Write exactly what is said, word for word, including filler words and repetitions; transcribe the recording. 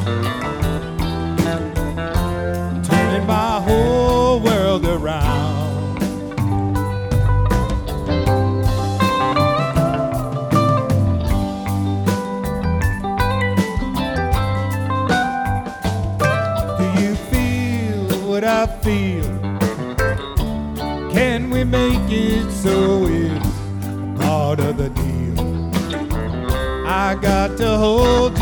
turning my whole world around. Do you feel what I feel? Can we make it so it's part of the deal? I got to hold